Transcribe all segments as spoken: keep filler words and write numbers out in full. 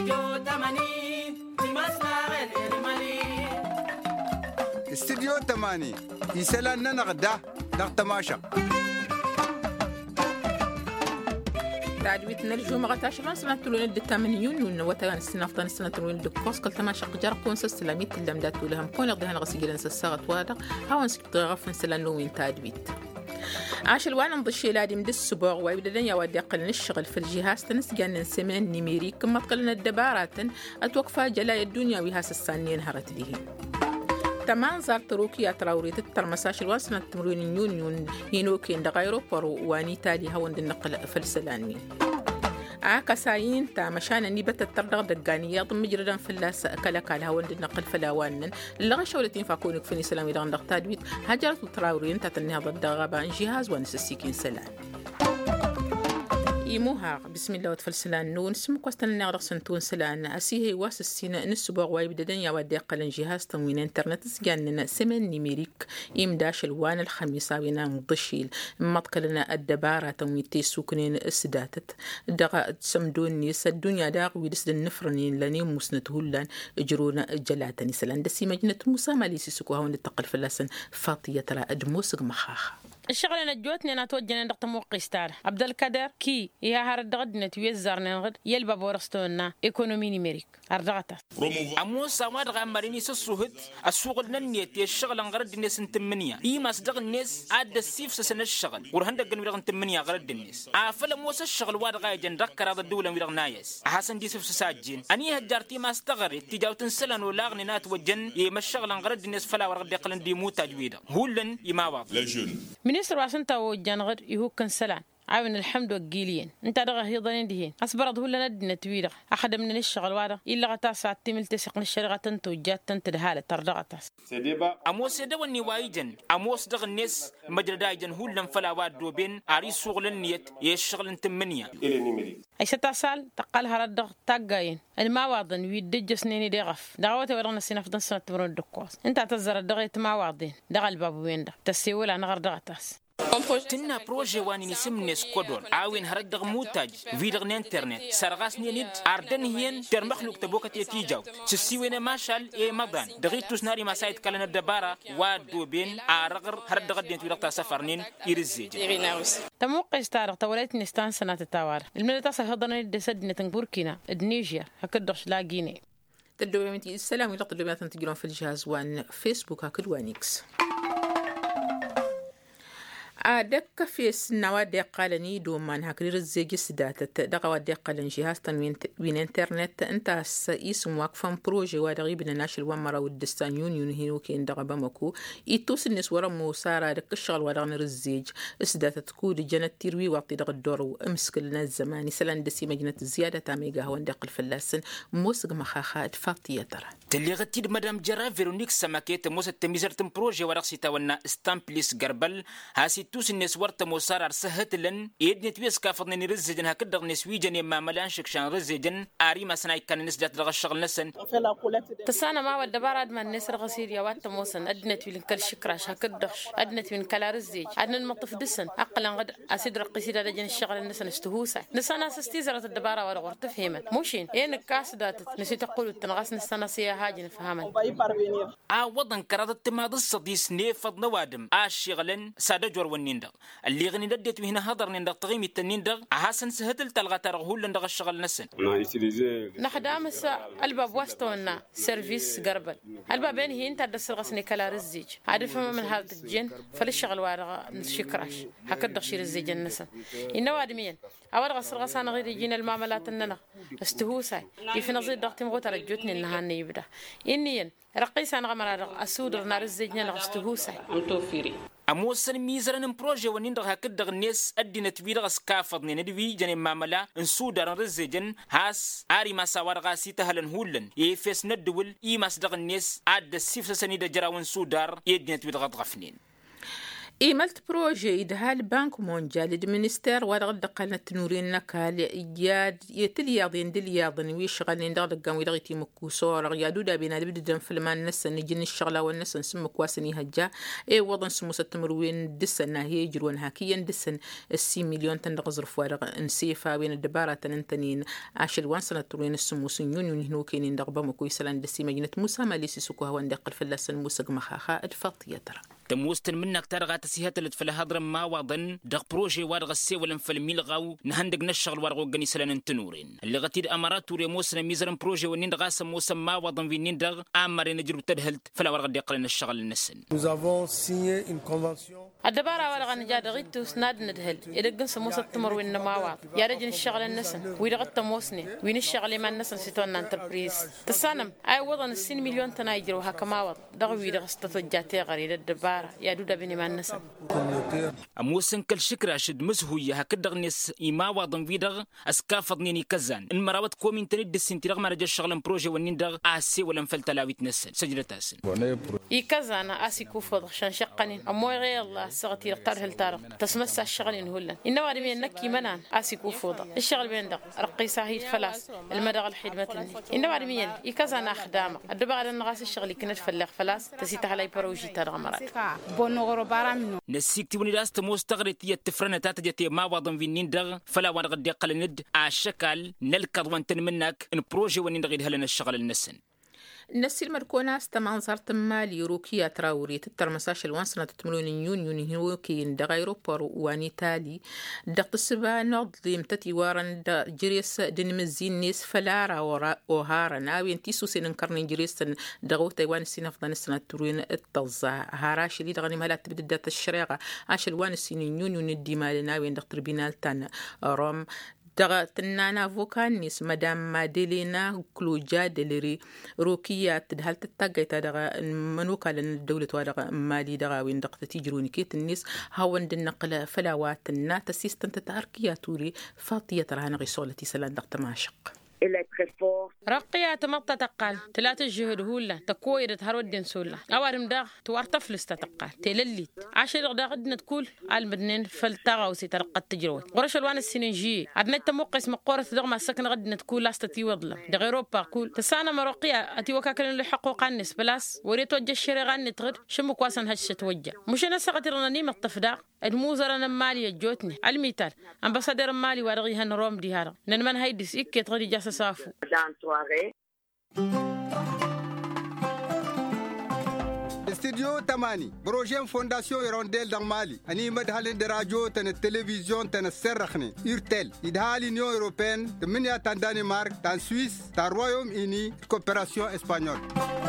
استديو تماني يسألنا نغدا نغتماشا تعجبتنا الجو مغتاش سنة تلون الثمانيون ونوتان السنة فطان السنة تلون الدكوس قلت ما شق جرى كون سلاميت اللي مدات لهم كون لغدها نغسيل نس الساغت وادا هاون سكت غفن سلانو وين تادبيت عاش الوان نضشي لادي مد السبوع ويبدا يا ودي قل نشغل في الجهاز تنسجن نسمن نيميري كما تقلنا الدبارات اتوقفا جلاي الدنيا وهاس السانين هرت ليه تمان زار تروكيا تراوري تترمساش الواسنة التمرين يونيون هينوكين دغيرو برو واني تالي هون دي النقل فلسلاني عاكا ساين تا مشانا نيبت التردغ دقانية ضم مجردا فلاس كالكا هون دي النقل فلاوانن اللغة شولتين فاكونك فيني سلامي دغن دغ تادويت هجرت تراورين تاتنها ضد غابان جهاز ونسسيكين سلام إيموها بسم الله وتفل سلان نون سمك وستن نغرق سنتون سلان أسيه واس السينة نسبوع واي بددن يا ودي قلن جهاز تموين انترنت سجاننا سمن نيميريك إمداش الوان الخميسة وينا مضشيل مطقلنا الدبارة تمويتي سوكنين السداتت دغا تسمدون نيس الدنيا داغ ويدس النفرنين لاني مسنتهولان اجرونا جلاتني سلان دسي مجنة موسى ماليسي سكوها وندتقل فلاسن فاطية ترى أدموسق مخاخ الشغل نجوتني أنا توجنا نقطة موقستار عبد القادر كي يا هارد غد نتويزر نغد يلبا بورستونا إيكونومي نيميريك أرضغطة أموس سواد غامريني سسوهد السوق النيت الشغل غرد الناس نتمنيا إيه ما صدق الناس عاد السيف سسن الشغل ورهندق جنبي نتمنيا غرد الناس عفلا موس الشغل واد غايجن ركر هذا الدولة ويرغ نايس حسن دي سيف سساجين أني هجرتي ما استغرت تجاو تنسلن ولاغني نات وجن إيه ما الشغل غرد الناس فلا ورد يقلن دي مو تجويدا هولن يماوض منيستر واسنتا وجانغر يهو كنسلان عاون الحمد والجيلين انت رغه هيضلين دهين اصبرت هلا ندنا تويرة احد من الشغل وادا الا غتا ساعه تمل تسق الشرغه تنت وجات تنت دهاله ترغتاس اموس دواني وايجن اموس دغ الناس مجردايجن هولن فلا واد دوبين اري شغل النيت يشغل انتمنيا اي ستاسال تقالها ردغ تاغاين الما واضن ويدج سنيني دغف دعوته ورنا سنفدن سنه تمر الدكواس انت تزر دغ ما واضين دغ الباب وين ده تسيول انا غردغتاس تنا بروجي واني نسمني سكودون عاوين هردغ موتاج فيدغ الانترنت سرغاس نيد اردن هين تر مخلوق تبوكت يتيجاو تسيوين ماشال اي مبان دغيتوس ناري ما سايت كلنا الدبارة وادوبين ارغر هردغ دين تويلغتا سفرنين يرزيج تموقع استارغ توليت نستان سنة التوار الملتاسة هضنا دسد بوركينا النيجيا هكدرش لاقيني تدوي السلام يلقى الدوبيات تجرون في الجهاز وان فيسبوك هكذا وانيكس عادك في السنوات قالني دومان هكرير الزيج سداتت دقوا قالن جهاز تنوين وين انترنت انت اسم واقفا بروجي ودغيبنا ناشل ومرا ودستان يونيون هينو كين دغبا مكو يتوس الناس ورا موسارا دك الشغل ودغن الزيج سداتت كود جنت تروي واعطي دغ الدور امسك لنا الزمان سلان دسي مجنه الزياده تاميغا هو ندق الفلاسن موسق مخاخات فاطيه ترى تلي غتيد مدام جرا فيرونيك سماكيت موس التميزرتم بروجي ورقسي تاونا ستامبليس غربل هاسي توس الناس ورت موسار أرسهت لن يدني تبيس كافضني نرزجن هكذا نسويجن ما ملان شكشان رزجن أري ما سناي كان الناس جات لغ الشغل نسن تسانا ما ود بارد ما الناس رغسير يا وات موسن أدنت من كل شكراش هكذاش أدنت من كل رزج أدنى المطف دسن أقلا قد أسيد رقيسي لجن الشغل الناس نستهوسه نسانا سستيزرت الدبارة ولا غرت فهمت موشين ين كاس دات نسيت أقول التنغاس نسانا سيا هاجي نفهمن آ وضن كرادت ما ضصديس نيفض نوادم آ شغلن سادة جور ونيندغ اللي غني نديت هنا هضر نندغ تغيم التنيندغ حسن سهتل تلغى ترغول لندغ الشغل نسن نخدام سا الباب وستونا سيرفيس غربل الباب هي انت دس الغسني كلا رزيج عارف من هذا الجن فالشغل وارغ نشكراش هكذا شي رزيج النسن انه وادمين اول غسل غسان غير يجينا المعاملات اننا استهوسا كيف نزيد ضغط مغوت رجوتني انها يبدا اني رقيس انا غمر اسود نار الزيجنا استهوسا ام توفيري أموسن ميزرن بروجي ونندغ هكذا الناس أدينا تبيرغ سكافضني ندوي جن معاملة نسودر رزجن هاس أري ما سوار غاسي تهلن هولن يفس ندول إي ما صدق الناس عاد السيف سنيد جراون سودر يدنا تبيرغ غفنين إيملت بروجي ده البنك مونجال المنستير ورغد قلنا تنورين نكال ياد يتلياضين دلياضين ويشغل ندغ دقان ويدغيتي مكوسور يادو دا بينا لبدن فلمان نسن نجن الشغلة والنسن سمك واسني هجا اي وضن سمو ستمروين دسن هي يجرون هاكيا دسن السي مليون تندغ ظرف ورغ نسيفا وين الدبارة تننتنين عاشر وان سنة تروين السمو سنيون ينهنو كينين دغبا مكويسلان دسي مجنة موسى ماليسي سكوها واندقل فلاسن موسق مخاخا الفاطية ترى تموستن منك ترغى تسيهات اللي تفل هضر ما وضن دغ بروجي وارغ السي ولن فلميل غاو نهندق نشغل وارغو غني سلان تنورين اللي غتيد امارات توري موسنا ميزرن بروجي ونين غاسم موسم ما وضن في نين دغ امر نجرب تدهلت فلا وارغ يقلن الشغل النسن. Nous avons signé une convention. الدبارة ولا غنجاد غيتو سناد ندهل إذا قنص موسى التمر وين ما واض يا رجل الشغل النسن وإذا غت موسني وين الشغل ما النسن ستون انتربريز تسانم أي وضن السين مليون تنايجر وهاك ما واض دغوي إذا غستتجاتي غريد الدبارة يا دودا بني ما النسن موسن كل شكر أشد مسهوية هكذا غنيس إما واضن فيدغ أسكافضني كزان المراوت كومين تريد السنتيرغ ما رجع الشغل بروجي ونين دغ أسي ولا مفلتلاوي تنسن سجلة تاسن يكزان أسي كوفض شان شقني أموي غير الله سغتي رقتار هالتارق تسمس الشغل إنهولن إنما رمي النكي منان آسيكو فوضى الشغل بين دق رقي ساهيد فلاس المدغ الحدمة إنما رمي يكذا ناخدامة الدبا على النغاس الشغل كنت فلغ فلاس تسيت على بروجي ترغمرات نسيك تبني راست مستغرت يتفرن تاتجتي ما وضن في نين دغ فلا ورغد يقل ند عالشكل نلقض وانتن منك ان بروجي ونين دغيد هلنا الشغل النسن النسي المركونة استمان صارت مالي روكيا تراوري تترمساش الوان سنة تتملون يون يون هوكين دغيرو بارو واني تالي دقت السبا نظلم تتي وارن دا جريس دين مزين نيس فلارا وهارا ناوي انتيسو سين نكرنين جريس دغو تايوان السين افضان السنة تروين التوزع هاراش اللي دغني مالات تبدأ دات الشريغة عاش الوان السين يون يون الديمال ناوي دقت بينال تان روم دغا تنانا فوكانيس مدام ماديلينا كلوجا دلري روكيا تدهل تتاقيتا دغا منوكا لن الدولة ودغا مالي دغا وين دغا تيجروني كيت الناس هاون دن نقل فلاواتنا تسيستن تتاركيا توري فاطية ترهانا غيصولتي سلان دغا تماشق رقيا تمطى تقال ثلاثة جهود هولا تكوير تهرودين سولا أوارم داغ توارت فلس تقال تلليت عشر داغ عدنا تقول المدنين فلتغا وسيترقى التجروي ورش الوان السينجي عدنا تموقس مقورة داغ ما سكن غدنا تقول لاستتي وضلا داغ أوروبا قول تسانا مرقيا أتي وكاكلن لحقوق الناس بلاس وريت وجه الشري غاني تغد شمو كواسن هش توجه مش أنا سقطرنا نيم الطفداغ الموزر أنا مالي جوتني المثال أمبسادر مالي ورغيها نروم ديهارا ننمن هيدس إكي تغدي جاسا سافو استوديو تماني بروجين فونداسيون يرونديل دان مالي اني مدهالين دراجو تن التلفزيون تن السرخني يرتل يدهالي نيو اوروبيان تمنيا تان دانمارك تان سويس تان رويوم اني كوبيراسيون اسبانيول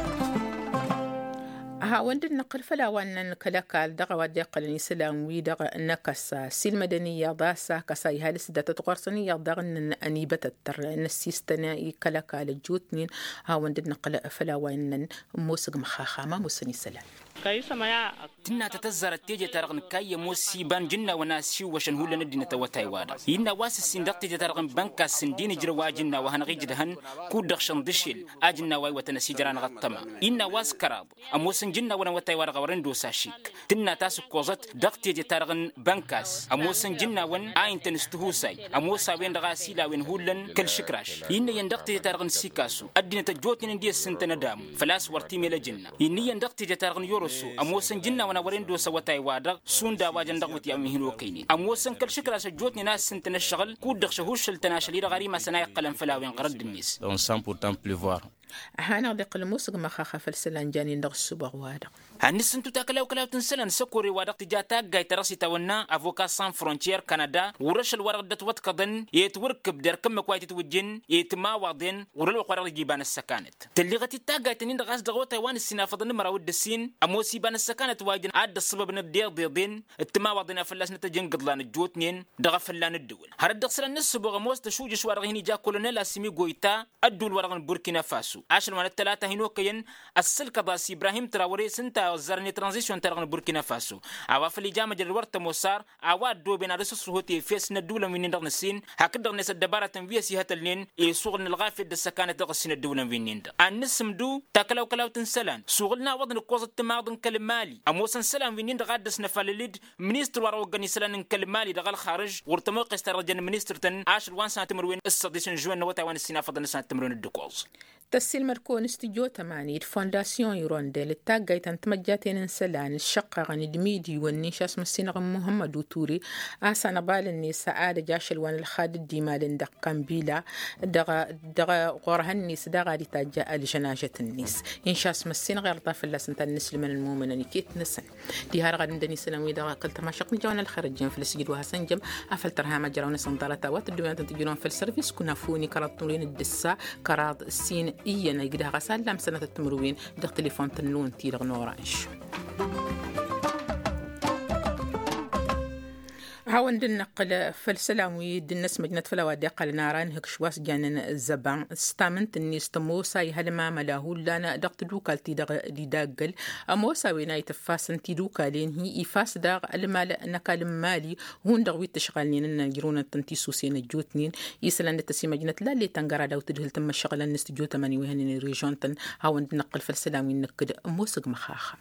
ها وند النقل فلا وان كلاكال دغا ودي قلني سلام وي دغا نكسا سيل مدنيه ضاسا كساي هالس دات تقرصني دغا انيبه التر نسيستناي كلاكال جوتنين ها وند النقل فلا وان موسق مخاخامه موسني سلام تنا تتزر التيجة ترغن كاي موسي بان جنة وناسي وشن هو لندينا تواتاي وادا ينا واس السندق تيجة ترغن بانكا السندين جروا جنة وهنغي جدهن كودخ شندشيل اجنا واي وتنسي جران غطما ينا واس كراب اموسن جنة ونواتاي وادا ورندو ساشيك تنا تاسو كوزت دق تيجة ترغن بانكاس اموسن جنة ون اين تنستهوساي اموسا وين دغاسيلا وين هولن كل شكراش ينا يندق تيجة ترغن سيكاسو ادينا تجوتين دي السنتنا دام فلاس ورتي ميلا جنة ينا يندق تيجة ترغن يورو أموسن جنة وانا ورين دو سواتاي وادق سوندا واجن دغوتي أمهين وكيني أموسن كل شكل سجوتني ناس سنتنا الشغل كود دخشهوش التناشلي رغاري ما سناي قلم فلاوين قرد الناس. On sent pourtant pleuvoir. هانا دق الموسق ما خاخ فلسلان جاني ندغ السبغ وادق هنسن تاكلاو كلاو تنسلن سكوري وادق تجاتا جاي تراسي تونا افوكا سان فرونتير كندا ورش الورق دتوت قدن يتوركب در كم كويت توجن يتما واضين ورلو قرار جيبان السكانت تلغتي تاغاي تنين دغاس دغو تايوان السنافضن مراود السين اموسي بان السكانت واجن عاد السبب ندير ديدين التما واضين فلاس نتجن قدلان الجوتنين دغ فلان الدول هرد دخسل النص بغ موس تشوج شوار هني جا كولونيل اسمي غويتا ادول ورغن بوركينا فاسو فاسو عشر من الثلاثة هنوكين السلك باس إبراهيم تراوري سنتا وزارني ترانزيشن ترغن بوركينا فاسو عوا في الإجامة جلورت موسار عوا دو بين رسوس هوتي فيس ندولة من ندغن السين هكذا نس الدبارة تنفيه سيهة اللين يسوغن الغافي الدسكانة دغسين الدولة من نند النسم دو تاكلو كلاو تنسلان سوغلنا وضن قوز التماضن كلمالي أموسن سلام في نند غادس نفالليد منيستر وراوغني سلان كلمالي دغال خارج ورتموق استرجن منيستر تن عشر وان سنة تمروين الصديسن جوان نوتا وان السنة فضل سنة تمروين الدكوز تسيل مركون استجو تماني فونداسيون يرونديل التاقاي تنتمجاتين انسلان الشقة غني دميدي والنيشاس مسينغ محمد وتوري آسا نبال الني سعادة جاشل وان الخاد الديمال دق قنبيلة دغا دغا غورها النيس دغا دي تاجاء لجناجة النيس إنشاس مسين غير طاف الله سنتا النسل من المؤمنين كيت نسن دي هارغا دندني سلامي دغا قلت ما شقني جوانا الخرجين في السجد وهسنجم أفل ترها مجراون سنطالة وات الدوان تنتجلون في السيرفيس كنا فوني كراتولين الدسا كرات السين إينا يقدها غسال لام سنة التمروين دغ تليفون تنلون تيلغ نورانش هاون دن نقل فالسلاموي دنس مجنة فلوادي قال ناران هك شواس جانن الزبان استامنت اني استموسا يهلما ملاهو لانا دغت دوكالتي دغ دي داقل اموسا وينا يتفاسن تي دوكالين هي إفاس داغ المال نكال مالي هون دغوي تشغالين نجرون التنتي سوسين الجوتنين يسلان التسي مجنة لا اللي تنقرا داو تدهل تم الشغل النستجو تماني وهنين ريجون تن هاون دن نقل فالسلاموي نكد موسق مخاخة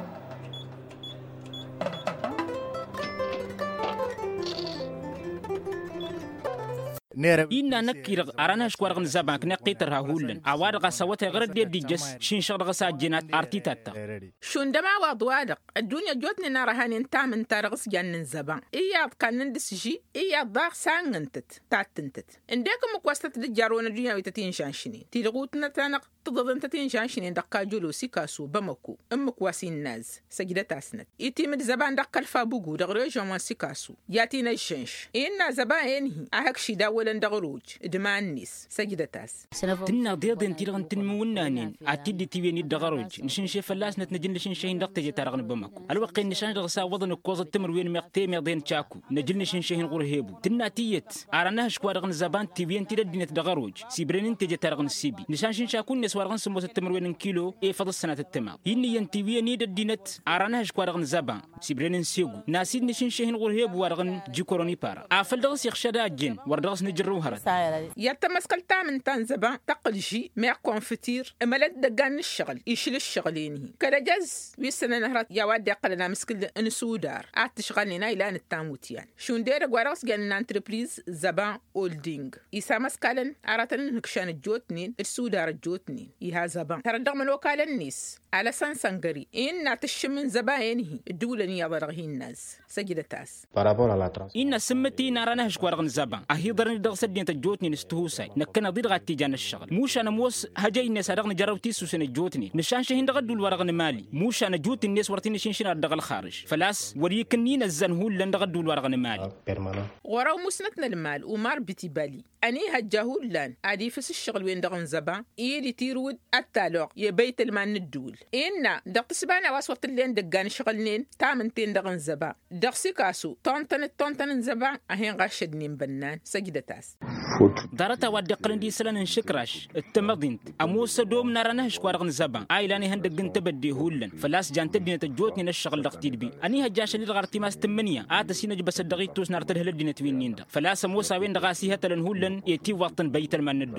إننا نكير أرانا شكوارغن زبانك نقيترها هولن عوارغ سواتي غير دي دي جس شين شغرغ ساجينات ارتيتاتا شون دما واضوادق الدنيا جوتني نارهاني انتا من تارغس جانن زبان إياد كان نندس جي إياد ضاغ سانغنتت تاتنتت انديكم مكواستت دجارون الدنيا ويتتين شانشنين تيلغوتنا تانق تضضن تتين شانشنين دقا جلوسي كاسو بمكو امك واسين ناز سجدة اسنت يتيمد زبان دقا الفابوغو دغري جوان سيكاسو ياتينا الشنش إنا زبان ينهي أهك شدا ولا ندغروج دمان نيس سجدة تاس تنا ضيضن تيلغن تنمونانين عتيدي تيويني دغروج نشن شي فلاس نتنجن لشن شين دقت جي تارغن بمكو الوقت نشان دغسا وضن كوز التمر وين مقتي ميضين تشاكو نجل نشن شين غرهيبو تنا تيت أرانها شكوارغن زبان تيوين تيردين دغروج سيبرين تيجي تارغن السيبي نشان شين شاكو نس وارغن سموس التمر وين كيلو اي فضل سنة التمام يني ينتيوين يد الدينت أرانها شكوارغن زبان سيبرين سيغو ناسيد نشن شين غرهيبو وارغن جيكوروني بارا عفل دغس يخشدا جين وردغس نجرو هرد يتمسكل تامن تنزبا تقلشي مع كونفتير املت دقان الشغل يشيل الشغلينه كرجز ويسنا نهرت يا واد يقلنا مسكل انسودار ات شغلنا الى التاموتيان شون دير غوارس جان انتربريز زبان اولدينغ يسا مسكلن اراتن نكشان الجوتنين السودار الجوتنين يها زبان تردغ من وكاله النيس على سانسانغري ان تشمن زباينه الدوله ني ضرغه الناس سجد تاس ان سمتي نارانه شكوارغن زبان اهيضرني دغ سدين تجوتني نستهوساي نكنا ضير غاتي جان الشغل موش انا موس هجاي الناس رغن جربتي سوسن جوتني نشان شهين دغ دول ورغن مالي موش انا جوت الناس ورتني شين دغ الخارج فلاس وريكنين الزنهول لن دغ دول ورغن مالي وراو مسنتنا المال ومار بتي بالي اني هجاهول لان عادي فس الشغل وين دغن زبان يلي تيرود التالوق يبيت المان الدول ان دغ تسبانا واسوت اللين دغان شغلنين تامنتين دغن زبان دغ سيكاسو طونتن طونتن زبان اهين غاشدنين بنان سجد تاس دارتا ودي قلندي سلان شكراش التمضينت اموس دوم نارانه شكوارغن زبان ايلاني هندغن تبدي هولن فلاس جان تدين تجوتني نشغل دقتي بي اني هجاش لي غارتي ماس تمنيا اد سينج بس دغيت توس نارته هلدين توينين فلاس موسى وين دغاسي هتلن هولن يتي وطن بيت المندو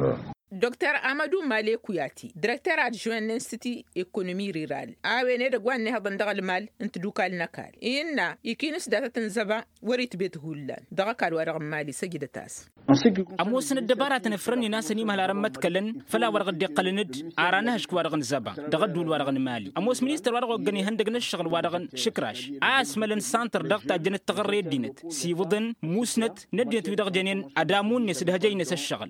دكتور أمادو مالي كوياتي دكتور أدجوان ننستي إيكونومي ريرال آويني دقوان نهضا دغ المال انت دوكال نكال إنا يكينس داتا تنزبا وريت بيت هولان دغا كال ورغم مالي سجد تاس أموسن الدبارات نفرني ناسني مهلا رمت كلن فلا ورغ دي قلند آرانها شكو ورغن زبا دغ دول ورغن مالي أموس منيستر ورغ غني هندق نشغل ورغن شكراش آسملن سانتر دغتا جنت تغري دينت سي وضن موسنت نديت ودغ جنين أدامون نس دهجي نس الشغل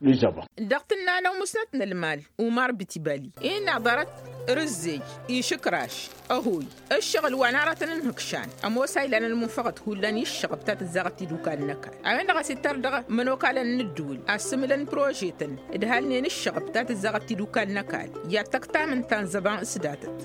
دغتنا لو مسنتنا المال ومار بتبالي إن عبارت رزيج يشكراش أهوي الشغل وعنارة ننهكشان أموساي لأن المنفقد هو لن يشغل بتات الزغتي دوكال نكال أمين دغا ستار دغا منوكال الندول أسملن بروجيتن إدهالني نشغل بتات الزغتي دوكال نكال يا تقطع من تنزبان سداتت